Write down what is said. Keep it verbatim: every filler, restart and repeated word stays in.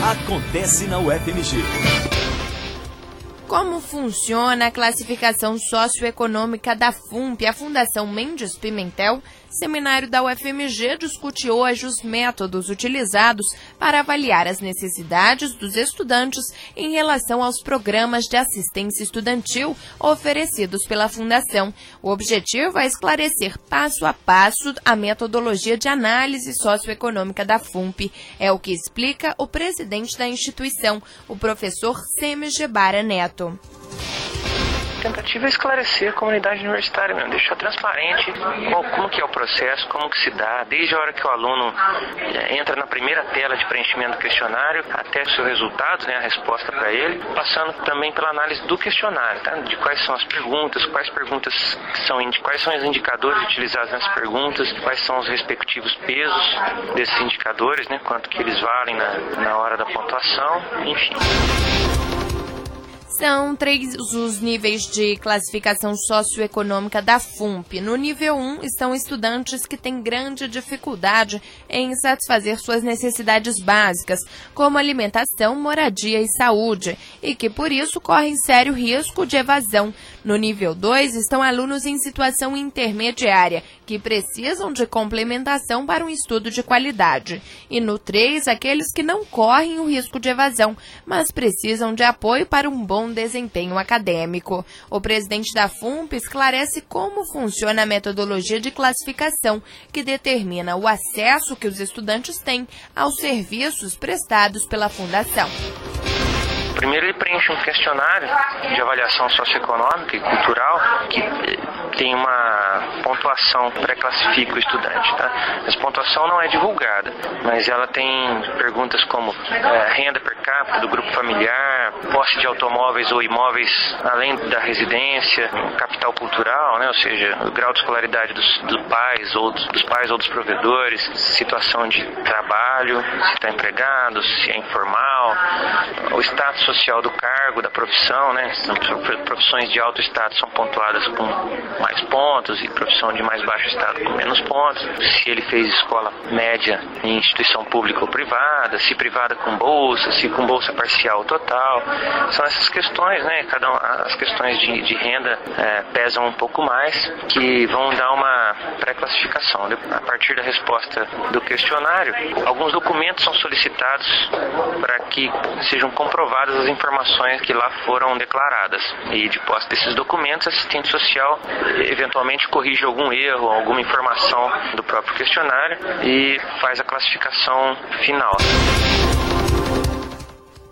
acontece na U F M G. Como funciona a classificação socioeconômica da FUNP, a Fundação Mendes Pimentel? Seminário da U F M G discute hoje os métodos utilizados para avaliar as necessidades dos estudantes em relação aos programas de assistência estudantil oferecidos pela Fundação. O objetivo é esclarecer passo a passo a metodologia de análise socioeconômica da FUNP. É o que explica o presidente da instituição, o professor Semi Gebara Neto. A tentativa é esclarecer a comunidade universitária mesmo, deixar transparente qual, como que é o processo, como que se dá, desde a hora que o aluno é, entra na primeira tela de preenchimento do questionário até o seu resultado, né, a resposta para ele, passando também pela análise do questionário, tá? De quais são as perguntas, quais perguntas são, quais são os indicadores utilizados nas perguntas, quais são os respectivos pesos desses indicadores, né, quanto que eles valem na, na hora da pontuação, enfim. São três os níveis de classificação socioeconômica da FUNP. No nível um estão estudantes que têm grande dificuldade em satisfazer suas necessidades básicas, como alimentação, moradia e saúde, e que por isso correm sério risco de evasão. No nível dois estão alunos em situação intermediária, que precisam de complementação para um estudo de qualidade. E no três, aqueles que não correm o risco de evasão, mas precisam de apoio para um bom desempenho acadêmico. O presidente da FUNP esclarece como funciona a metodologia de classificação, que determina o acesso que os estudantes têm aos serviços prestados pela Fundação. Primeiro ele preenche um questionário de avaliação socioeconômica e cultural que tem uma pontuação pré-classifica o estudante, tá? Essa pontuação não é divulgada, mas ela tem perguntas como é, renda per capita do grupo familiar, posse de automóveis ou imóveis além da residência, capital cultural, né? Ou seja, o grau de escolaridade dos, dos pais ou dos, dos pais ou dos provedores, situação de trabalho, se está empregado, se é informal, o status social do cargo, da profissão, né? Profissões de alto status são pontuadas com mais pontos e profissão de mais baixo status com menos pontos. Se ele fez escola média em instituição pública ou privada, se privada com bolsa, se com bolsa parcial ou total. São essas questões, né? Cada um, as questões de, de renda é, pesam um pouco mais, que vão dar uma pré-classificação. A partir da resposta do questionário, alguns documentos são solicitados para que sejam comprovadas as informações que lá foram declaradas. E de posse desses documentos, a assistente social eventualmente corrige algum erro, alguma informação do próprio questionário e faz a classificação final.